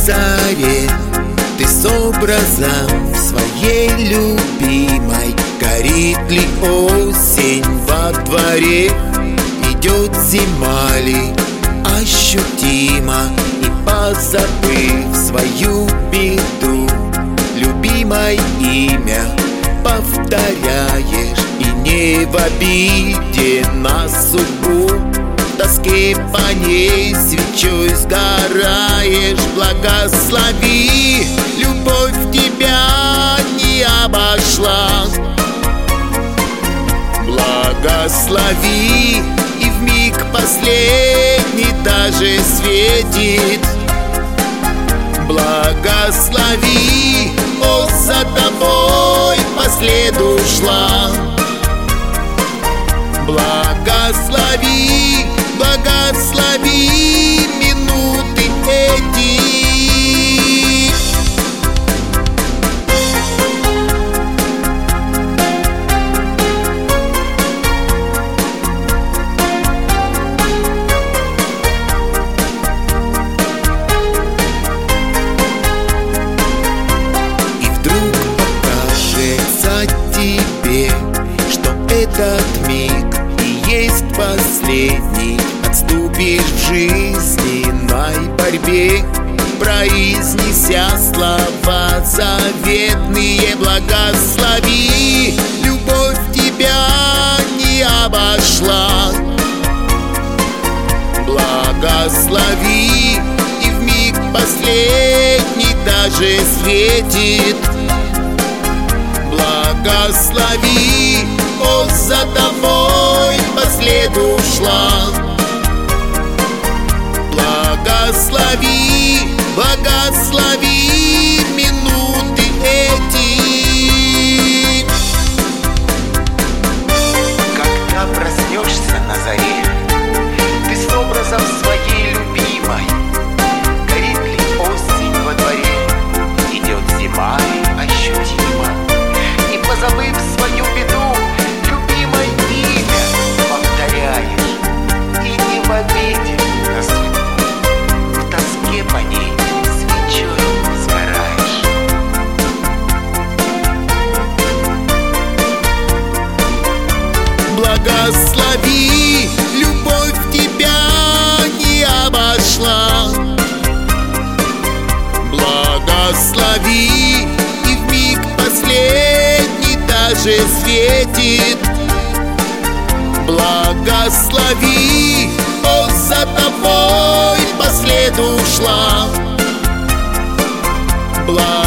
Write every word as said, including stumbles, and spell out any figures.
заре ты с образом своей любимой. Горит ли осень во дворе, идет зима ли ощутимо, и позабыв свою беду, любимое имя повторяешь, и не в обиде на судьбу, в тоске по ней свечой сгораешь. Благослови, любовь тебя не обошла. Благослови, и вмиг последний даже светит. Благослови, о, за тобой по следу шла. Благослови, благослови минуты эти. И вдруг покажется тебе, что этот миг есть последний. Отступишь в жизненной борьбе, произнеся слова заветные. Благослови, любовь тебя не обошла. Благослови, и вмиг последний даже светит. Благослови, о, за тобой по следу шла. Благослови, благослови минуты эти. Когда проснешься на заре, ты с образом своей любимой. Горит ли осень во дворе, идет зима ощутимо, и позабыв свою беду, любимое имя повторяешь, и не в обиде на судьбу, в тоске по ней свечой сгораешь. Благослови, любовь тебя не обошла. Благослови, и вмиг последний даже светит. Благослови, о, за тобой по следу шла. Благослови.